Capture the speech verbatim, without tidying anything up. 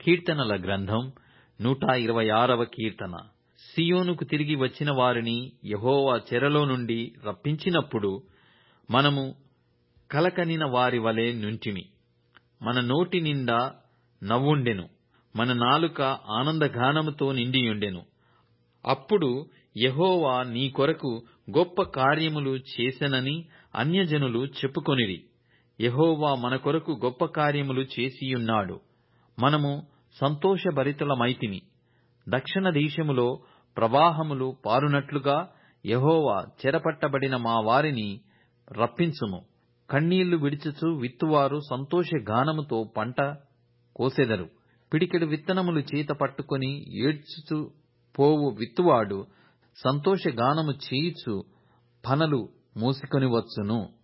కీర్తనల గ్రంథం నూట ఇరవై ఆరవ కీర్తన. సీయోనుకు తిరిగి వచ్చిన వారిని యెహోవా చెరలో నుండి రప్పించినప్పుడు మనము కలకనిన వారి వలె నుంటిమి. మన నోటి నిండా నవ్వుండెను, మన నాలుక ఆనందగానముతో నిండియుండెను. అప్పుడు యెహోవా నీ కొరకు గొప్ప కార్యములు చేసెనని అన్యజనులు చెప్పుకొనిరి. యెహోవా మన కొరకు గొప్ప కార్యములు చేసియున్నాడు. మనము సంతోషభరితులమైతిమి. దక్షిణ దేశములో ప్రవాహములు పారునట్లుగా యెహోవా చెరపట్టబడిన మా వారిని రప్పించుము. కన్నీళ్లు విడుచుచు విత్తువారు సంతోషగానముతో పంట కోసెదరు. పిడికెడు విత్తనములు చేత పట్టుకొని ఏడ్చుచు పోవు విత్తువాడు సంతోషగానము చేయుచు పనలు మోసికొని వచ్చును.